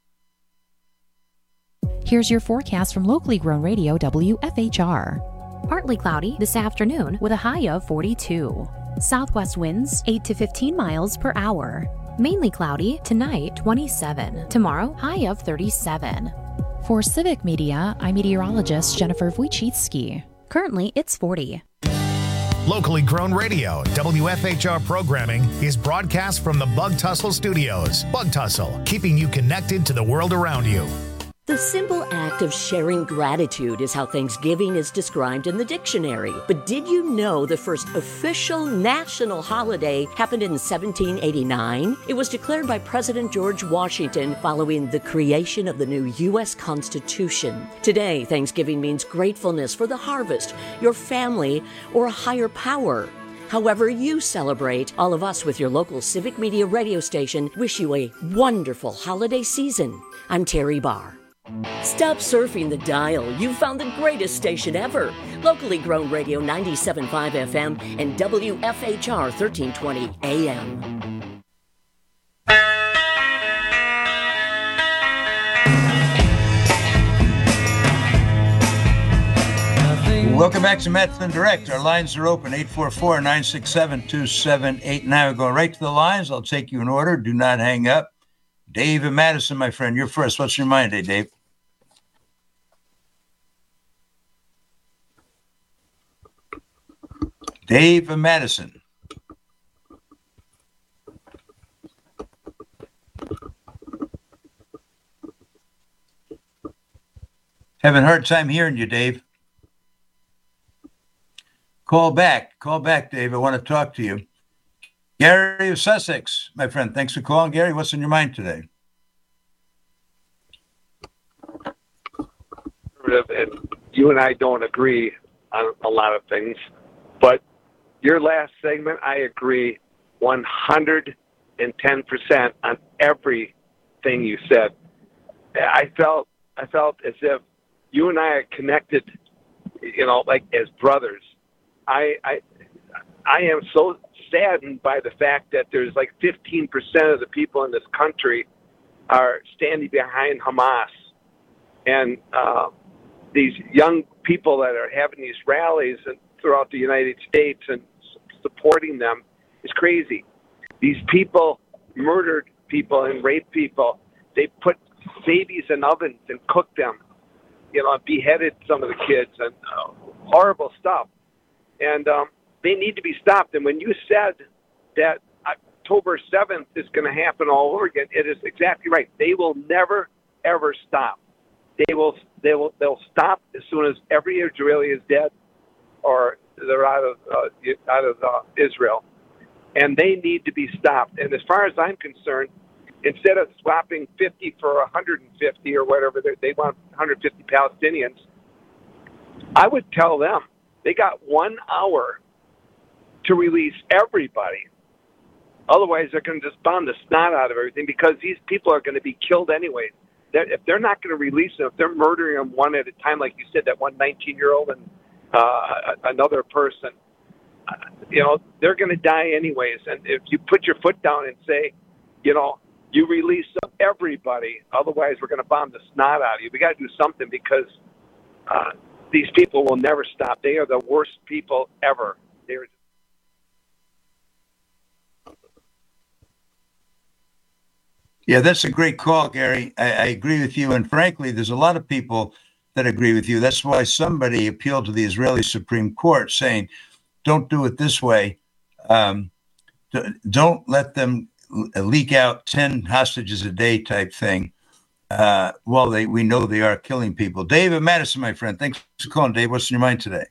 Here's your forecast from locally grown radio W F H R. Partly cloudy this afternoon with a high of forty-two. Southwest winds eight to fifteen miles per hour. Mainly cloudy tonight, twenty-seven. Tomorrow, high of thirty-seven. For Civic Media, I'm meteorologist Jennifer Wojcicki. Currently, it's forty. Locally grown radio, W F H R programming is broadcast from the Bug Tussle Studios. Bug Tussle, keeping you connected to the world around you. The simple act of sharing gratitude is how Thanksgiving is described in the dictionary. But did you know the first official national holiday happened in seventeen eighty-nine? It was declared by President George Washington following the creation of the new U S Constitution. Today, Thanksgiving means gratefulness for the harvest, your family, or a higher power. However you celebrate, all of us with your local Civic Media radio station wish you a wonderful holiday season. I'm Terry Barr. Stop surfing the dial. You've found the greatest station ever. Locally grown radio ninety-seven point five F M and W F H R thirteen twenty A M. Welcome back to Methven Direct. Our lines are open, eight four four, nine six seven, two seven eight nine. We're going right to the lines. I'll take you in order. Do not hang up. Dave and Madison, my friend, you're first. What's your mind today, Dave? Dave and Madison. Having a hard time hearing you, Dave. Call back. Call back, Dave. I want to talk to you. Gary of Sussex, my friend. Thanks for calling, Gary. What's on your mind today? And you and I don't agree on a lot of things, but your last segment, I agree one hundred ten percent on everything you said. I felt, I felt as if you and I are connected, you know, like as brothers. I, I, I am so saddened by the fact that there's like fifteen percent of the people in this country are standing behind Hamas. And uh, these young people that are having these rallies and throughout the United States and supporting them is crazy. These people murdered people and raped people. They put babies in ovens and cooked them, you know, beheaded some of the kids, and uh, horrible stuff. And um, they need to be stopped. And when you said that October seventh is going to happen all over again, it is exactly right. They will never, ever stop. They will, they will, they'll stop as soon as every Israeli is dead or they're out of uh, out of uh, Israel, and they need to be stopped. And as far as I'm concerned, instead of swapping fifty for one hundred fifty or whatever, they want one hundred fifty Palestinians, I would tell them they got one hour to release everybody. Otherwise, they're going to just bomb the snot out of everything, because these people are going to be killed anyway. They're, if they're not going to release them, if they're murdering them one at a time, like you said, that one nineteen-year-old and uh, another person, uh, you know, they're going to die anyways. And if you put your foot down and say, you know, you release everybody, otherwise we're going to bomb the snot out of you. We got to do something, because uh, these people will never stop. They are the worst people ever. They're Yeah, that's a great call, Gary. I, I agree with you. And frankly, there's a lot of people that agree with you. That's why somebody appealed to the Israeli Supreme Court saying, don't do it this way. Um, don't let them leak out ten hostages a day type thing. Uh, well, they we know they are killing people. Dave and Madison, my friend, thanks for calling. Dave, what's in your mind today?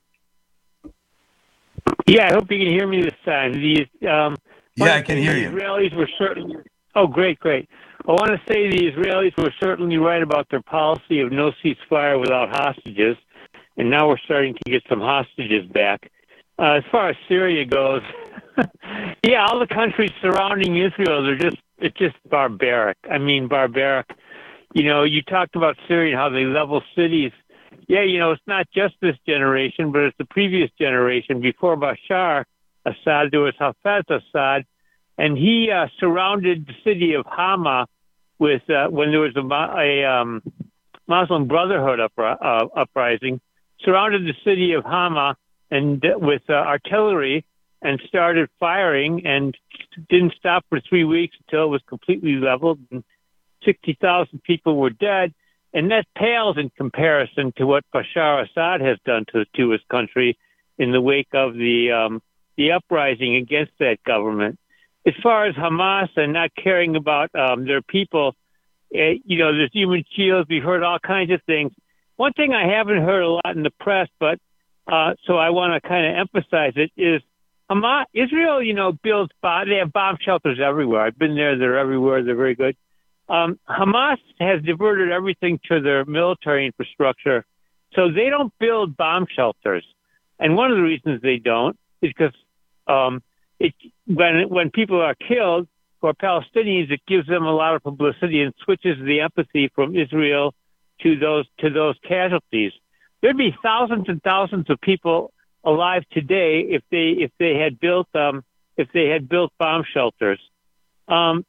Yeah, I hope you can hear me this time. These, um, yeah, I can hear you. Israelis were certainly... Oh, great, great. I want to say the Israelis were certainly right about their policy of no ceasefire without hostages, and now we're starting to get some hostages back. Uh, as far as Syria goes, yeah, all the countries surrounding Israel, they're just, it's just barbaric. I mean, barbaric. You know, you talked about Syria and how they level cities. Yeah, you know, it's not just this generation, but it's the previous generation. Before Bashar Assad, there was Hafez Assad, and he uh, surrounded the city of Hama with, uh, when there was a, a um, Muslim Brotherhood upri- uh, uprising, surrounded the city of Hama and uh, with uh, artillery, and started firing, and didn't stop for three weeks until it was completely leveled, and sixty thousand people were dead. And that pales in comparison to what Bashar Assad has done to, to his country in the wake of the um, the uprising against that government. As far as Hamas and not caring about um, their people, uh, you know, there's human shields. We've heard all kinds of things. One thing I haven't heard a lot in the press, but uh, so I want to kind of emphasize it, is Hamas, Israel, you know, builds, bomb, they have bomb shelters everywhere. I've been there. They're everywhere. They're very good. Um, Hamas has diverted everything to their military infrastructure, so they don't build bomb shelters. And one of the reasons they don't is because um, it, when when people are killed, for Palestinians, it gives them a lot of publicity and switches the empathy from Israel to those to those casualties. There'd be thousands and thousands of people alive today if they if they had built um, if they had built bomb shelters. Um,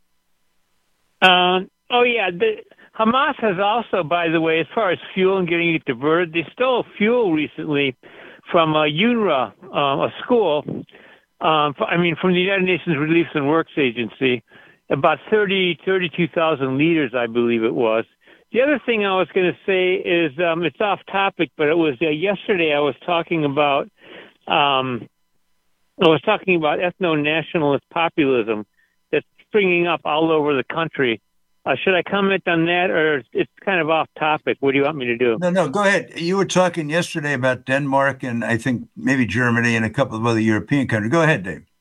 uh, oh yeah, the, Hamas has also, by the way, as far as fuel and getting it diverted, they stole fuel recently from uh, UNRWA, uh, a school. Um, I mean, from the United Nations Relief and Works Agency, about thirty, thirty-two thousand liters, I believe it was. The other thing I was going to say is, um, it's off topic, but it was uh, yesterday I was talking about um, I was talking about ethno-nationalist populism that's springing up all over the country. Uh, should I comment on that, or it's kind of off topic? What do you want me to do? No, no, go ahead. You were talking yesterday about Denmark and I think maybe Germany and a couple of other European countries. Go ahead, Dave.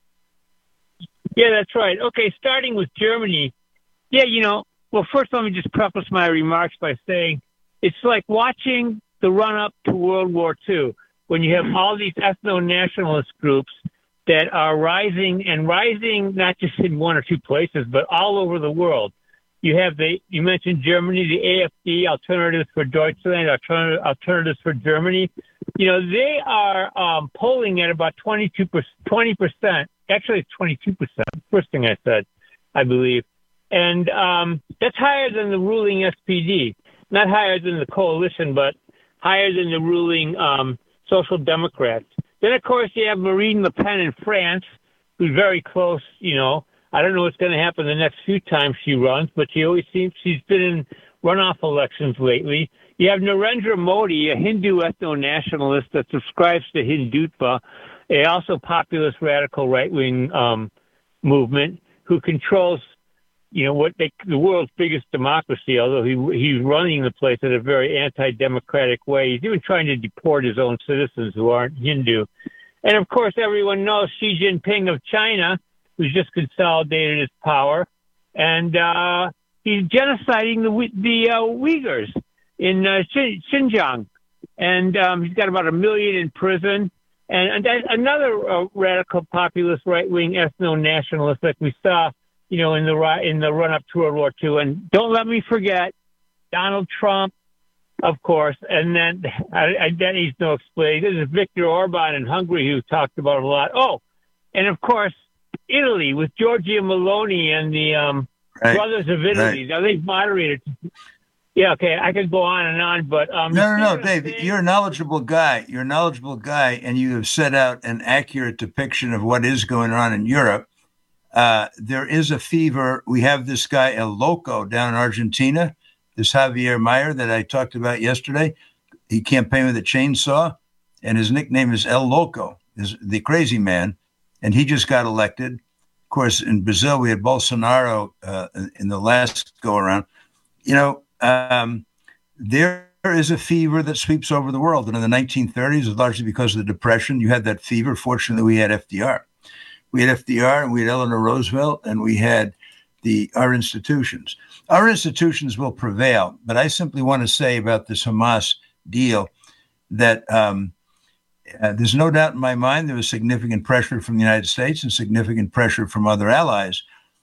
Yeah, that's right. Okay, starting with Germany. Yeah, you know, well, first let me just preface my remarks by saying it's like watching the run-up to World War Two, when you have all these ethno-nationalist groups that are rising and rising not just in one or two places, but all over the world. You have the, you mentioned Germany, the A F D, Alternatives for Deutschland, Alternative, Alternatives for Germany. You know, they are um, polling at about twenty-two percent, twenty percent. Actually, it's twenty-two percent. First thing I said, I believe. And um, that's higher than the ruling S P D. Not higher than the coalition, but higher than the ruling um, Social Democrats. Then, of course, you have Marine Le Pen in France, who's very close, you know. I don't know what's going to happen the next few times she runs, but she always seems she's been in runoff elections lately. You have Narendra Modi, a Hindu ethno-nationalist that subscribes to Hindutva, a also populist radical right-wing um, movement who controls, you know, what they, the world's biggest democracy, although he he's running the place in a very anti-democratic way. He's even trying to deport his own citizens who aren't Hindu. And, of course, everyone knows Xi Jinping of China, who's just consolidated his power, and uh, he's genociding the the uh, Uyghurs in uh, Xinjiang, and um, he's got about a million in prison. And, and another uh, radical populist right-wing ethno-nationalist like we saw, you know, in the in the run-up to World War Two. And don't let me forget Donald Trump, of course, and then I, I, that needs no explaining. This is Viktor Orban in Hungary, who talked about it a lot. Oh, and of course, Italy with Giorgia Meloni and the um, right. Brothers of Italy. Right. Now they've moderated. Yeah, okay, I could go on and on, but um, no, no, no, Dave, saying? You're a knowledgeable guy. You're a knowledgeable guy, and you have set out an accurate depiction of what is going on in Europe. Uh, there is a fever. We have this guy El Loco down in Argentina, this Javier Mayer that I talked about yesterday. He campaigned with a chainsaw, and his nickname is El Loco, is the crazy man. And he just got elected. Of course, in Brazil, we had Bolsonaro uh, in the last go-around. You know, um, there is a fever that sweeps over the world. And in the nineteen thirties, largely because of the Depression, you had that fever. Fortunately, we had F D R. We had F D R, and we had Eleanor Roosevelt, and we had the our institutions. Our institutions will prevail. But I simply want to say about this Hamas deal that um, – Uh, there's no doubt in my mind there was significant pressure from the United States and significant pressure from other allies.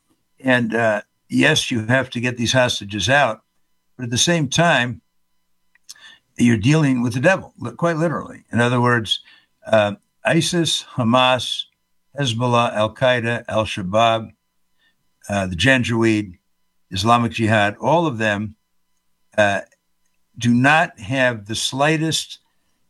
And uh, yes, you have to get these hostages out. But at the same time, you're dealing with the devil, quite literally. In other words, uh, ISIS, Hamas, Hezbollah, Al-Qaeda, Al-Shabaab, uh, the Janjaweed, Islamic Jihad, all of them uh, do not have the slightest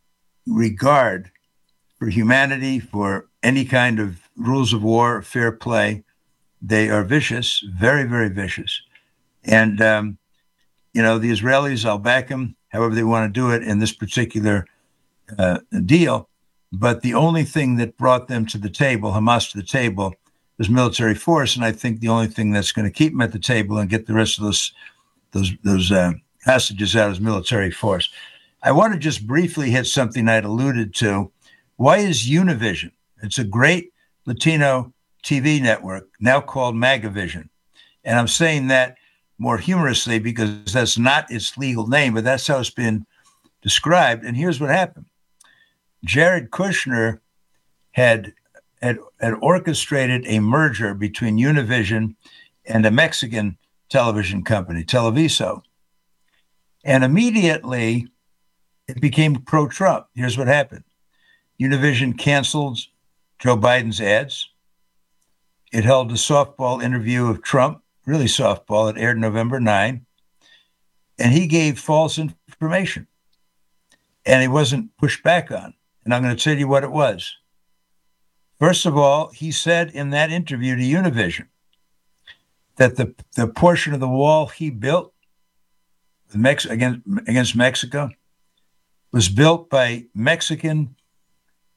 regard for humanity, for any kind of rules of war, fair play. They are vicious, very, very vicious. And, um, you know, the Israelis, I'll back them however they want to do it in this particular uh, deal. But the only thing that brought them to the table, Hamas to the table, was military force. And I think the only thing that's going to keep them at the table and get the rest of those, those, those uh, hostages out is military force. I want to just briefly hit something I'd alluded to. Why is Univision? It's a great Latino T V network now called MagaVision. And I'm saying that more humorously because that's not its legal name, but that's how it's been described. And here's what happened. Jared Kushner had, had, had orchestrated a merger between Univision and a Mexican television company, Televiso. And immediately, it became pro-Trump. Here's what happened. Univision canceled Joe Biden's ads. It held a softball interview of Trump, really softball. It aired November ninth. And he gave false information. And it wasn't pushed back on. And I'm going to tell you what it was. First of all, he said in that interview to Univision that the, the portion of the wall he built Mex- against, against Mexico was built by Mexican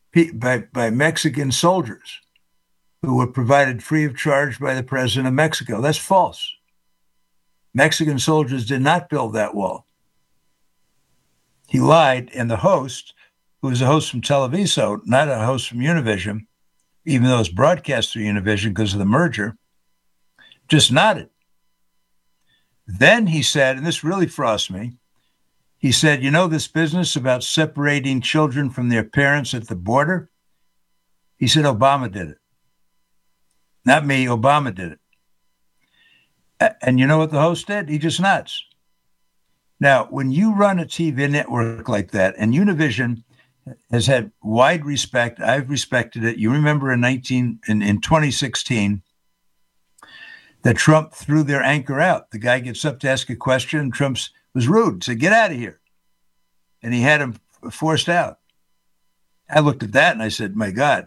by, by Mexican soldiers who were provided free of charge by the president of Mexico. That's false. Mexican soldiers did not build that wall. He lied, and the host, who was a host from Televiso, not a host from Univision, even though it's broadcast through Univision because of the merger, just nodded. Then he said, and this really frosts me, he said, you know this business about separating children from their parents at the border? He said, Obama did it. Not me, Obama did it. And you know what the host did? He just nods. Now, when you run a T V network like that, and Univision has had wide respect, I've respected it. You remember in nineteen in, in twenty sixteen that Trump threw their anchor out. The guy gets up to ask a question, Trump was rude, said, get out of here. And he had him forced out. I looked at that and I said, my God.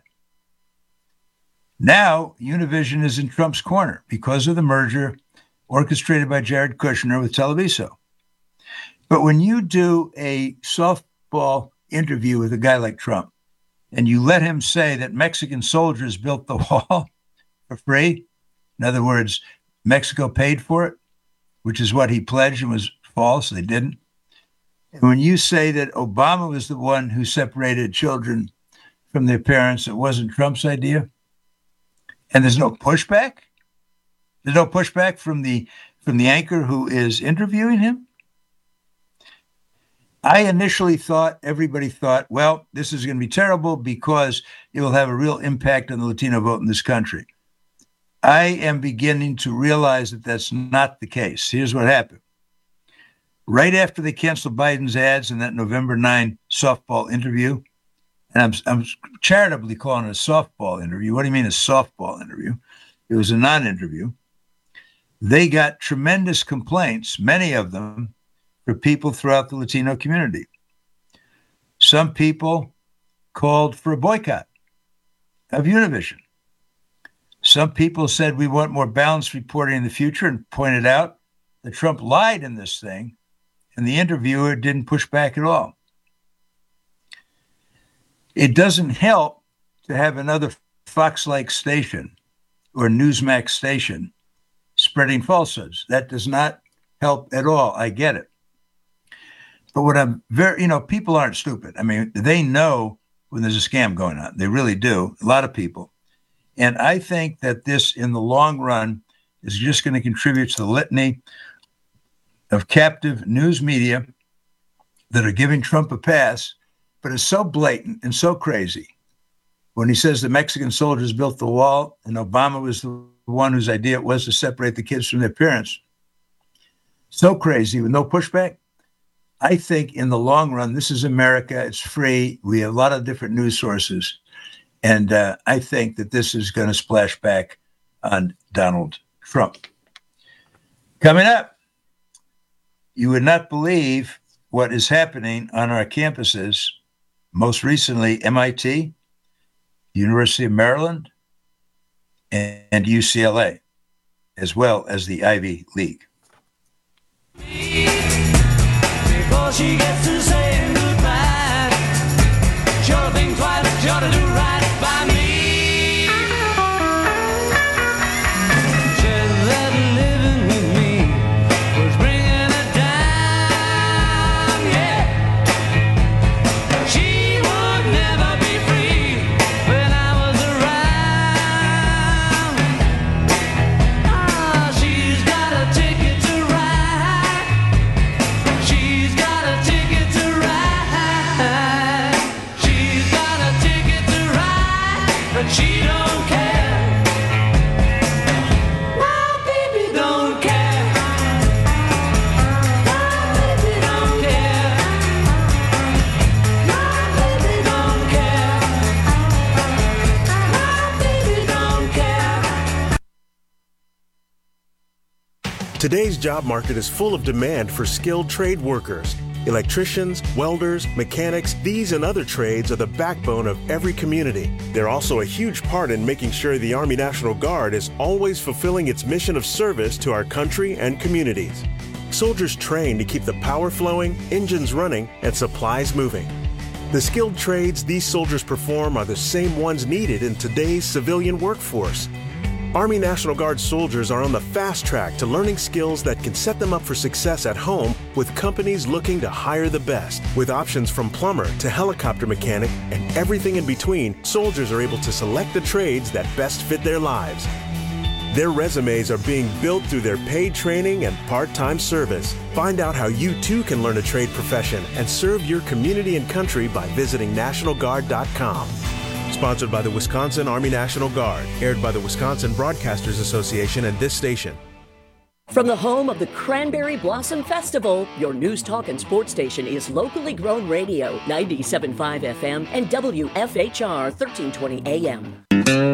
Now, Univision is in Trump's corner because of the merger orchestrated by Jared Kushner with Televiso. But when you do a softball interview with a guy like Trump, and you let him say that Mexican soldiers built the wall for free, in other words, Mexico paid for it, which is what he pledged and was false, they didn't. And when you say that Obama was the one who separated children from their parents, it wasn't Trump's idea, and there's no pushback, there's no pushback from the from the anchor who is interviewing him. I initially thought, everybody thought, well, this is going to be terrible because it will have a real impact on the Latino vote in this country. I am beginning to realize that that's not the case. Here's what happened. Right after they canceled Biden's ads in that November ninth softball interview, and I'm, I'm charitably calling it a softball interview. What do you mean a softball interview? It was a non-interview. They got tremendous complaints, many of them, for people throughout the Latino community. Some people called for a boycott of Univision. Some people said we want more balanced reporting in the future and pointed out that Trump lied in this thing, and the interviewer didn't push back at all. It doesn't help to have another Fox-like station or Newsmax station spreading falsehoods. That does not help at all. I get it. But what I'm very, you know, people aren't stupid. I mean, they know when there's a scam going on. They really do. A lot of people. And I think that this, in the long run, is just going to contribute to the litany of captive news media that are giving Trump a pass, but it's so blatant and so crazy. When he says the Mexican soldiers built the wall and Obama was the one whose idea it was to separate the kids from their parents. So crazy with no pushback. I think in the long run, this is America. It's free. We have a lot of different news sources. And uh, I think that this is going to splash back on Donald Trump. Coming up, you would not believe what is happening on our campuses. Most recently, M I T, University of Maryland, and, and U C L A, as well as the Ivy League. Before she gets to saying goodbye, sure think twice, sure to do right by me. Said that living with me was bringing her down, yeah. She would never be free when I was around. Ah, she's got a ticket to ride. She's got a ticket to ride. She's got a ticket to ride, but she don't care. My baby don't care. My baby don't care. My baby don't care. My baby don't care. Today's job market is full of demand for skilled trade workers. Electricians, welders, mechanics, these and other trades are the backbone of every community. They're also a huge part in making sure the Army National Guard is always fulfilling its mission of service to our country and communities. Soldiers train to keep the power flowing, engines running, and supplies moving. The skilled trades these soldiers perform are the same ones needed in today's civilian workforce. Army National Guard soldiers are on the fast track to learning skills that can set them up for success at home with companies looking to hire the best. With options from plumber to helicopter mechanic and everything in between, soldiers are able to select the trades that best fit their lives. Their resumes are being built through their paid training and part-time service. Find out how you too can learn a trade profession and serve your community and country by visiting National Guard dot com. Sponsored by the Wisconsin Army National Guard, aired by the Wisconsin Broadcasters Association and this station. From the home of the Cranberry Blossom Festival, your news, talk, and sports station is Locally Grown Radio, ninety-seven point five F M and W F H R, thirteen twenty A M.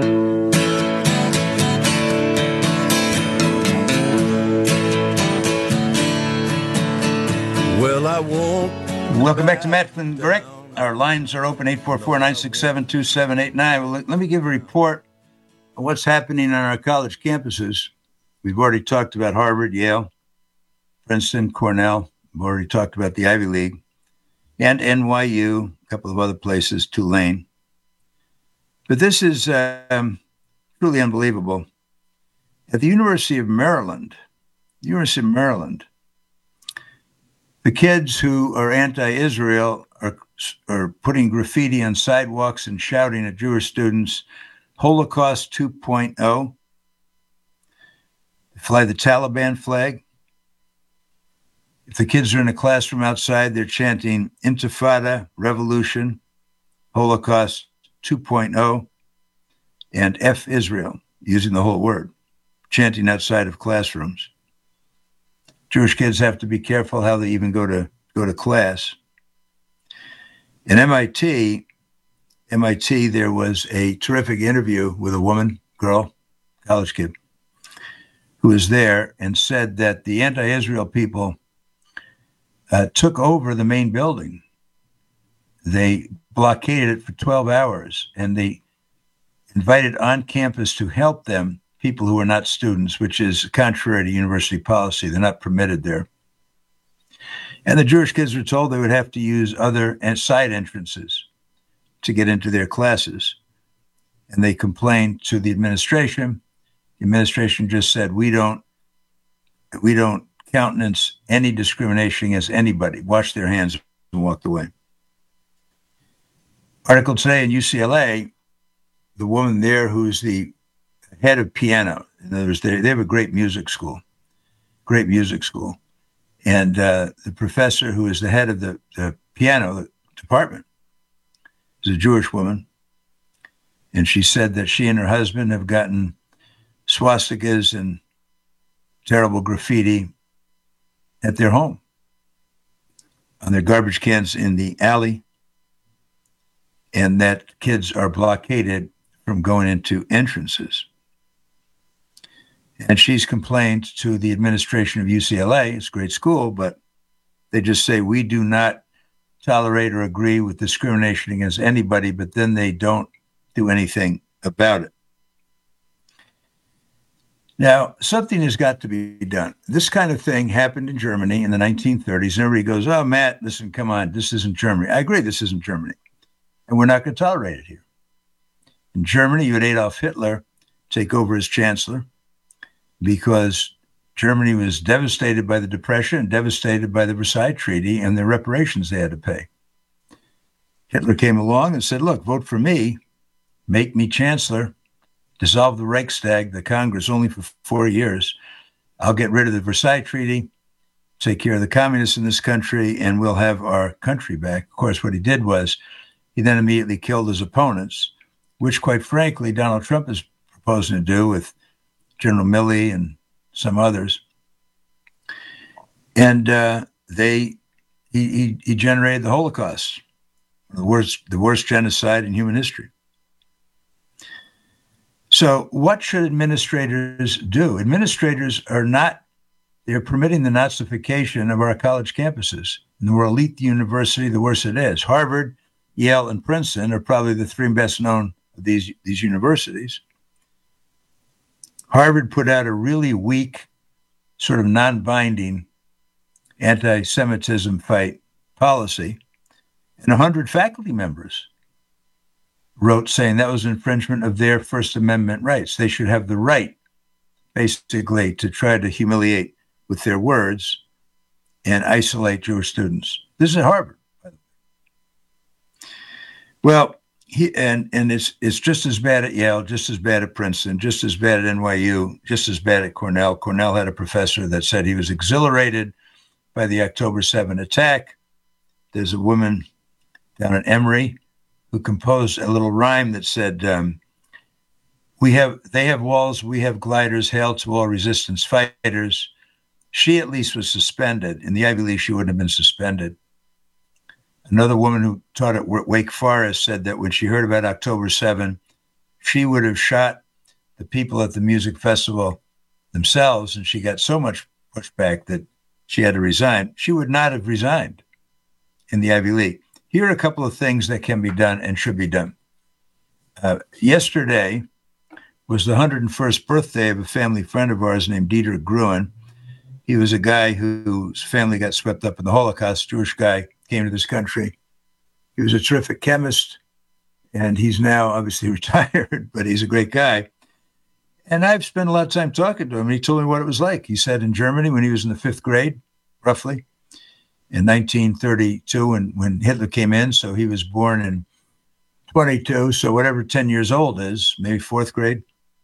Well, I won't. Welcome back to Matt Flynn Brick. Our lines are open, eight four four, nine six seven, two seven eight nine. Well, let, let me give a report of what's happening on our college campuses. We've already talked about Harvard, Yale, Princeton, Cornell. We've already talked about the Ivy League and N Y U, a couple of other places, Tulane. But this is um, truly unbelievable. At the University of Maryland, the University of Maryland, the kids who are anti-Israel are, are putting graffiti on sidewalks and shouting at Jewish students, Holocaust two point oh. They fly the Taliban flag. If the kids are in a classroom outside, they're chanting Intifada, Revolution, Holocaust two point oh, and F Israel, using the whole word, chanting outside of classrooms. Jewish kids have to be careful how they even go to go to class. In M I T, M I T, there was a terrific interview with a woman, girl, college kid, who was there and said that the anti-Israel people uh, took over the main building. They blockaded it for twelve hours, and they invited on campus to help them people who are not students, which is contrary to university policy. They're not permitted there. And the Jewish kids were told they would have to use other and side entrances to get into their classes. And they complained to the administration. The administration just said, we don't, we don't countenance any discrimination against anybody. Washed their hands and walked away. Article today in U C L A, the woman there who's the head of piano. In other words, they, they have a great music school, great music school. And uh, the professor who is the head of the, the piano department is a Jewish woman. And she said that she and her husband have gotten swastikas and terrible graffiti at their home, on their garbage cans in the alley, and that kids are blockaded from going into entrances. And she's complained to the administration of U C L A. It's a great school, but they just say, we do not tolerate or agree with discrimination against anybody, but then they don't do anything about it. Now, something has got to be done. This kind of thing happened in Germany in the nineteen thirties, and everybody goes, oh, Matt, listen, come on, this isn't Germany. I agree, this isn't Germany, and we're not going to tolerate it here. In Germany, you had Adolf Hitler take over as chancellor because Germany was devastated by the Depression and devastated by the Versailles Treaty and the reparations they had to pay. Hitler came along and said, look, vote for me, make me chancellor, dissolve the Reichstag, the Congress, only for four years. I'll get rid of the Versailles Treaty, take care of the communists in this country, and we'll have our country back. Of course, what he did was he then immediately killed his opponents, which, quite frankly, Donald Trump is proposing to do with General Milley and some others. And uh, they he, he, he generated the Holocaust, the worst, the worst genocide in human history. So what should administrators do? Administrators are not, they're permitting the Nazification of our college campuses. And the more elite the university, the worse it is. Harvard, Yale, and Princeton are probably the three best known of these, these universities. Harvard put out a really weak, sort of non-binding anti-Semitism fight policy. And one hundred faculty members wrote saying that was infringement of their First Amendment rights. They should have the right, basically, to try to humiliate with their words and isolate Jewish students. This is at Harvard. Well, he, and and it's it's just as bad at Yale, just as bad at Princeton, just as bad at N Y U, just as bad at Cornell. Cornell had a professor that said he was exhilarated by the October seventh attack. There's a woman down at Emory who composed a little rhyme that said, um, "We have, they have walls, we have gliders, hail to all resistance fighters." She at least was suspended. In the Ivy League, she wouldn't have been suspended. Another woman who taught at Wake Forest said that when she heard about October seventh, she would have shot the people at the music festival themselves, and she got so much pushback that she had to resign. She would not have resigned in the Ivy League. Here are a couple of things that can be done and should be done. Uh, yesterday was the one hundred first birthday of a family friend of ours named Dieter Gruen. He was a guy whose family got swept up in the Holocaust, Jewish guy, came to this country. He was a terrific chemist, and he's now obviously retired, but he's a great guy. And I've spent a lot of time talking to him, and he told me what it was like. He said in Germany, when he was in the fifth grade, roughly, in nineteen thirty-two, when, when Hitler came in, so he was born in twenty-two, so whatever ten years old is, maybe fourth grade.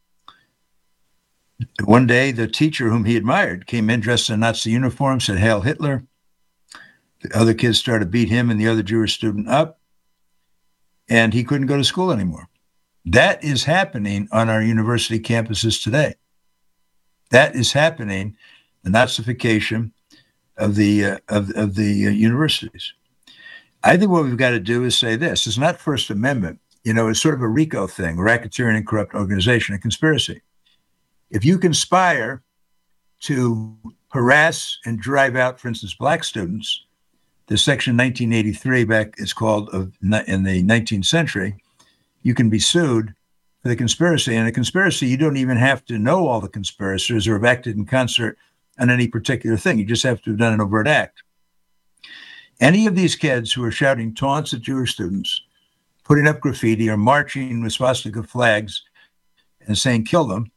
One day, the teacher whom he admired came in dressed in a Nazi uniform, said, "Hail Hitler." The other kids started to beat him and the other Jewish student up, and he couldn't go to school anymore. That is happening on our university campuses today. That is happening, the Nazification of the uh, of, of the uh, universities. I think what we've got to do is say this. It's not First Amendment. You know, it's sort of a RICO thing, racketeering and corrupt organization, a conspiracy. If you conspire to harass and drive out, for instance, black students, the Section nineteen eighty-three back is called of in the nineteenth century, you can be sued for the conspiracy. And a conspiracy, you don't even have to know all the conspirators or have acted in concert on any particular thing. You just have to have done an overt act. Any of these kids who are shouting taunts at Jewish students, putting up graffiti or marching with swastika flags and saying, "Kill them,"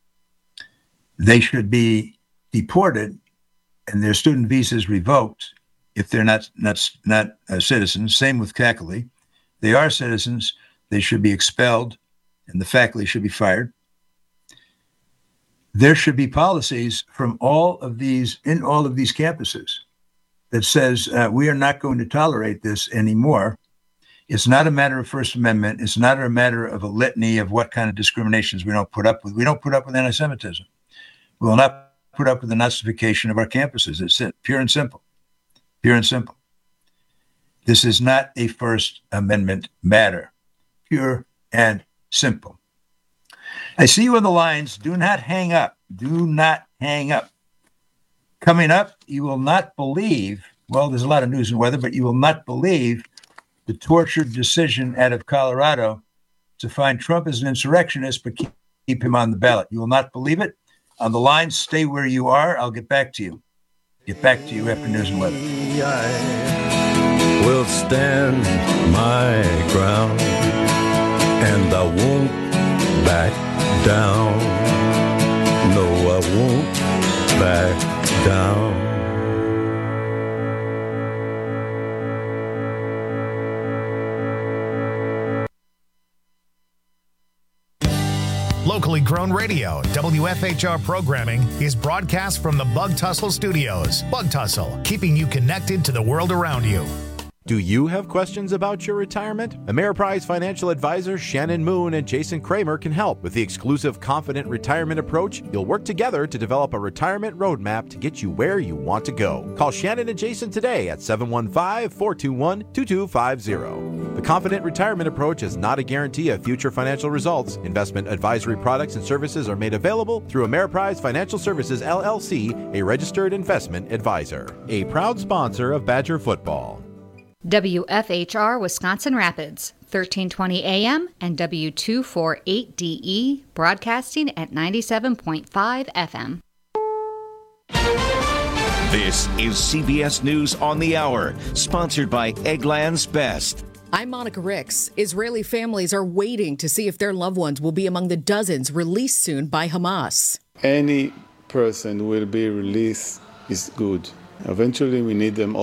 they should be deported and their student visas revoked if they're not not, not uh, citizens. Same with faculty. They are citizens. They should be expelled and the faculty should be fired. There should be policies from all of these, in all of these campuses that says uh, we are not going to tolerate this anymore. It's not a matter of First Amendment. It's not a matter of a litany of what kind of discriminations we don't put up with. We don't put up with anti-Semitism. We will not put up with the Nazification of our campuses. It's it, pure and simple. Pure and simple. This is not a First Amendment matter. Pure and simple. I see you on the lines. Do not hang up. Do not hang up. Coming up, you will not believe, well, there's a lot of news and weather, but you will not believe the tortured decision out of Colorado to find Trump as an insurrectionist, but keep, keep him on the ballot. You will not believe it. On the line, stay where you are. I'll get back to you. Get back to you after news and weather. I will stand my ground, and I won't back down. No, I won't back down. Locally grown radio, W F H R programming is broadcast from the Bug Tussle Studios. Bug Tussle, keeping you connected to the world around you. Do you have questions about your retirement? Ameriprise financial advisors Shannon Moon and Jason Kramer can help. With the exclusive Confident Retirement Approach, you'll work together to develop a retirement roadmap to get you where you want to go. Call Shannon and Jason today at seven one five, four two one, two two five zero. The Confident Retirement Approach is not a guarantee of future financial results. Investment advisory products and services are made available through Ameriprise Financial Services, L L C, a registered investment advisor. A proud sponsor of Badger Football. W F H R Wisconsin Rapids, thirteen twenty A M and W two forty-eight D E, broadcasting at ninety-seven point five F M. This is C B S News on the Hour, sponsored by Eggland's Best. I'm Monica Ricks. Israeli families are waiting to see if their loved ones will be among the dozens released soon by Hamas. Any person will be released is good. Eventually, we need them all.